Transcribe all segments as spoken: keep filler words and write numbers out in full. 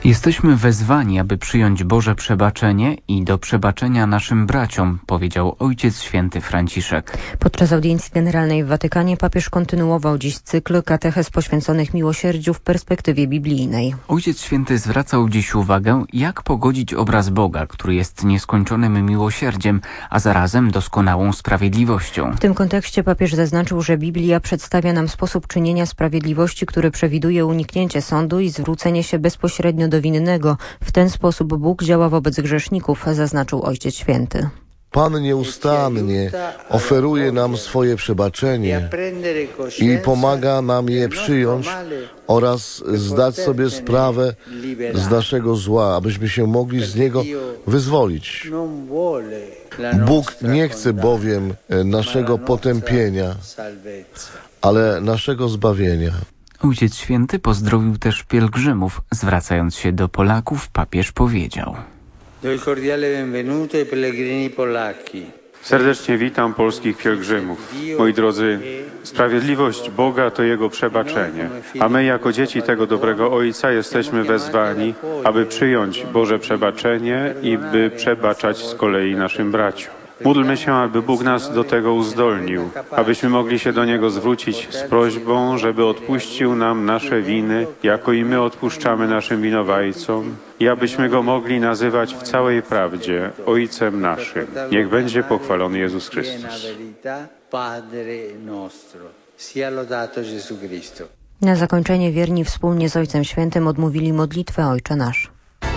Jesteśmy wezwani, aby przyjąć Boże przebaczenie i do przebaczenia naszym braciom, powiedział Ojciec Święty Franciszek. Podczas audiencji generalnej w Watykanie papież kontynuował dziś cykl katechez poświęconych miłosierdziu w perspektywie biblijnej. Ojciec Święty zwracał dziś uwagę, jak pogodzić obraz Boga, który jest nieskończonym miłosierdziem, a zarazem doskonałą sprawiedliwością. W tym kontekście papież zaznaczył, że Biblia przedstawia nam sposób czynienia sprawiedliwości, który przewiduje uniknięcie sądu i zwrócenie się bezpośrednio do winnego. W ten sposób Bóg działa wobec grzeszników, zaznaczył Ojciec Święty. Pan nieustannie oferuje nam swoje przebaczenie i pomaga nam je przyjąć oraz zdać sobie sprawę z naszego zła, abyśmy się mogli z niego wyzwolić. Bóg nie chce bowiem naszego potępienia, ale naszego zbawienia. Ojciec Święty pozdrowił też pielgrzymów. Zwracając się do Polaków, papież powiedział: Serdecznie witam polskich pielgrzymów. Moi drodzy, sprawiedliwość Boga to Jego przebaczenie, a my jako dzieci tego dobrego Ojca jesteśmy wezwani, aby przyjąć Boże przebaczenie i by przebaczać z kolei naszym braciom. Módlmy się, aby Bóg nas do tego uzdolnił, abyśmy mogli się do Niego zwrócić z prośbą, żeby odpuścił nam nasze winy, jako i my odpuszczamy naszym winowajcom, i abyśmy Go mogli nazywać w całej prawdzie Ojcem naszym. Niech będzie pochwalony Jezus Chrystus. Na zakończenie wierni wspólnie z Ojcem Świętym odmówili modlitwę Ojcze Nasz.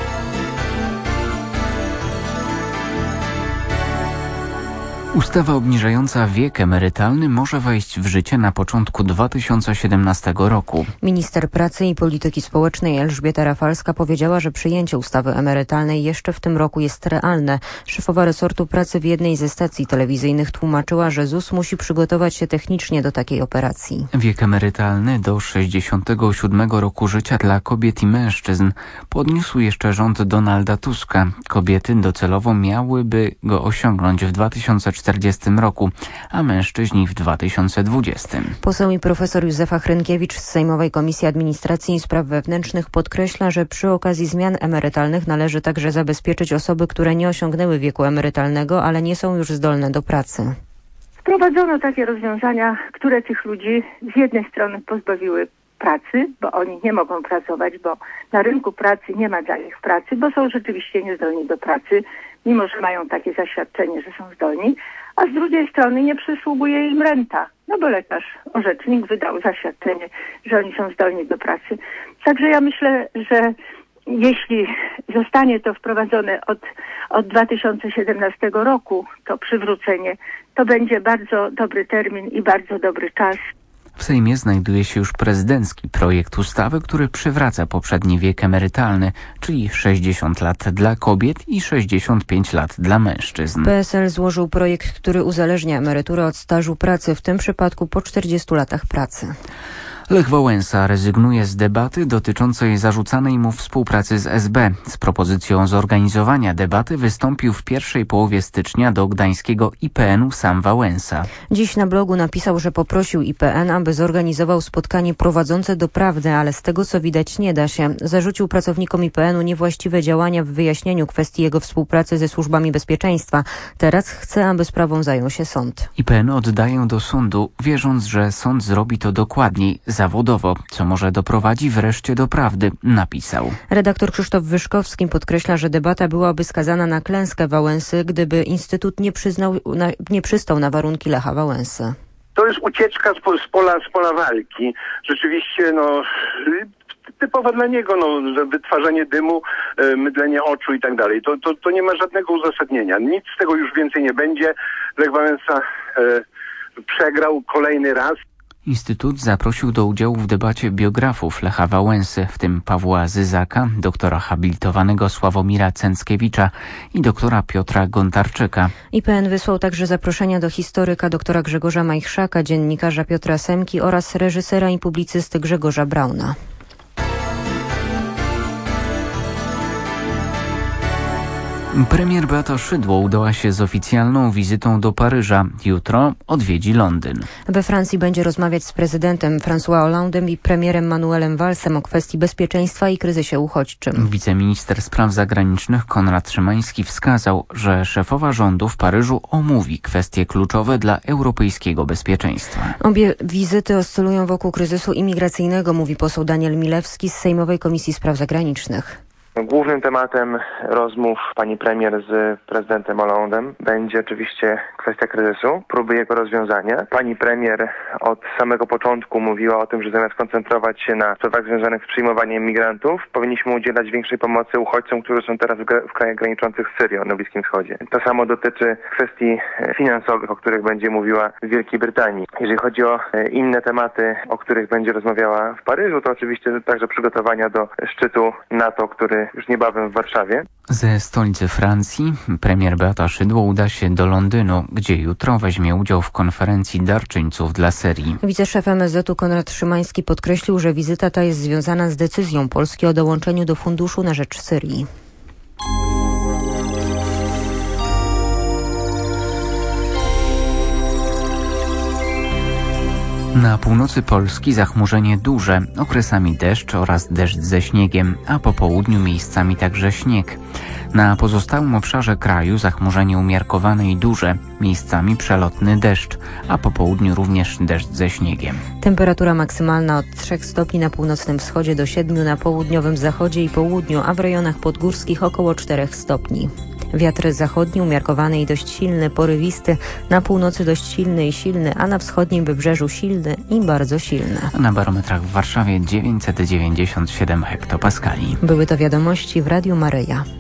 Ustawa obniżająca wiek emerytalny może wejść w życie na początku dwa tysiące siedemnastego roku. Minister Pracy i Polityki Społecznej Elżbieta Rafalska powiedziała, że przyjęcie ustawy emerytalnej jeszcze w tym roku jest realne. Szefowa resortu pracy w jednej ze stacji telewizyjnych tłumaczyła, że Z U S musi przygotować się technicznie do takiej operacji. Wiek emerytalny do sześćdziesiątego siódmego roku życia dla kobiet i mężczyzn podniósł jeszcze rząd Donalda Tuska. Kobiety docelowo miałyby go osiągnąć w dwa tysiące czterdziestym roku, a mężczyźni w dwa tysiące dwudziestym. Poseł i profesor Józefa Hrynkiewicz z Sejmowej Komisji Administracji i Spraw Wewnętrznych podkreśla, że przy okazji zmian emerytalnych należy także zabezpieczyć osoby, które nie osiągnęły wieku emerytalnego, ale nie są już zdolne do pracy. Wprowadzono takie rozwiązania, które tych ludzi z jednej strony pozbawiły pracy, bo oni nie mogą pracować, bo na rynku pracy nie ma dla nich pracy, bo są rzeczywiście niezdolni do pracy, mimo że mają takie zaświadczenie, że są zdolni, a z drugiej strony nie przysługuje im renta, no bo lekarz, orzecznik wydał zaświadczenie, że oni są zdolni do pracy. Także ja myślę, że jeśli zostanie to wprowadzone od, od dwa tysiące siedemnastego roku, to przywrócenie, to będzie bardzo dobry termin i bardzo dobry czas. W Sejmie znajduje się już prezydencki projekt ustawy, który przywraca poprzedni wiek emerytalny, czyli sześćdziesiąt lat dla kobiet i sześćdziesiąt pięć lat dla mężczyzn. P S L złożył projekt, który uzależnia emeryturę od stażu pracy, w tym przypadku po czterdziestu latach pracy. Lech Wałęsa rezygnuje z debaty dotyczącej zarzucanej mu współpracy z S B. Z propozycją zorganizowania debaty wystąpił w pierwszej połowie stycznia do gdańskiego I P N u sam Wałęsa. Dziś na blogu napisał, że poprosił I P N, aby zorganizował spotkanie prowadzące do prawdy, ale z tego co widać nie da się. Zarzucił pracownikom I P N u niewłaściwe działania w wyjaśnieniu kwestii jego współpracy ze służbami bezpieczeństwa. Teraz chce, aby sprawą zajął się sąd. I P N oddaję do sądu, wierząc, że sąd zrobi to dokładniej, zawodowo, co może doprowadzi wreszcie do prawdy, napisał. Redaktor Krzysztof Wyszkowski podkreśla, że debata byłaby skazana na klęskę Wałęsy, gdyby Instytut nie, przyznał, na, nie przystał na warunki Lecha Wałęsy. To jest ucieczka z, po, z, pola, z pola walki. Rzeczywiście, no, typowa dla niego, no, wytwarzanie dymu, e, mydlenie oczu i tak dalej. To, to, to nie ma żadnego uzasadnienia. Nic z tego już więcej nie będzie. Lech Wałęsa e, przegrał kolejny raz. Instytut zaprosił do udziału w debacie biografów Lecha Wałęsy, w tym Pawła Zyzaka, doktora habilitowanego Sławomira Cęckiewicza i doktora Piotra Gontarczyka. I P N wysłał także zaproszenia do historyka doktora Grzegorza Majchrzaka, dziennikarza Piotra Semki oraz reżysera i publicysty Grzegorza Brauna. Premier Beata Szydło udała się z oficjalną wizytą do Paryża. Jutro odwiedzi Londyn. We Francji będzie rozmawiać z prezydentem François Hollandem i premierem Manuelem Vallsem o kwestii bezpieczeństwa i kryzysie uchodźczym. Wiceminister spraw zagranicznych Konrad Szymański wskazał, że szefowa rządu w Paryżu omówi kwestie kluczowe dla europejskiego bezpieczeństwa. Obie wizyty oscylują wokół kryzysu imigracyjnego, mówi poseł Daniel Milewski z Sejmowej Komisji Spraw Zagranicznych. Głównym tematem rozmów pani premier z prezydentem Hollandem będzie oczywiście kwestia kryzysu, próby jego rozwiązania. Pani premier od samego początku mówiła o tym, że zamiast koncentrować się na sprawach związanych z przyjmowaniem migrantów, powinniśmy udzielać większej pomocy uchodźcom, którzy są teraz w, gra- w krajach graniczących z Syrią na Bliskim Wschodzie. To samo dotyczy kwestii finansowych, o których będzie mówiła w Wielkiej Brytanii. Jeżeli chodzi o inne tematy, o których będzie rozmawiała w Paryżu, to oczywiście także przygotowania do szczytu NATO, który już niebawem w Warszawie. Ze stolicy Francji premier Beata Szydło uda się do Londynu, gdzie jutro weźmie udział w konferencji darczyńców dla Syrii. Wiceszef M S Z-u Konrad Szymański podkreślił, że wizyta ta jest związana z decyzją Polski o dołączeniu do funduszu na rzecz Syrii. Na północy Polski zachmurzenie duże, okresami deszcz oraz deszcz ze śniegiem, a po południu miejscami także śnieg. Na pozostałym obszarze kraju zachmurzenie umiarkowane i duże, miejscami przelotny deszcz, a po południu również deszcz ze śniegiem. Temperatura maksymalna od trzech stopni na północnym wschodzie do siedmiu na południowym zachodzie i południu, a w rejonach podgórskich około czterech stopni. Wiatr zachodni umiarkowany i dość silny, porywisty, na północy dość silny i silny, a na wschodnim wybrzeżu silny i bardzo silny. Na barometrach w Warszawie dziewięćset dziewięćdziesiąt siedem hektopaskali. Były to wiadomości w Radiu Maryja.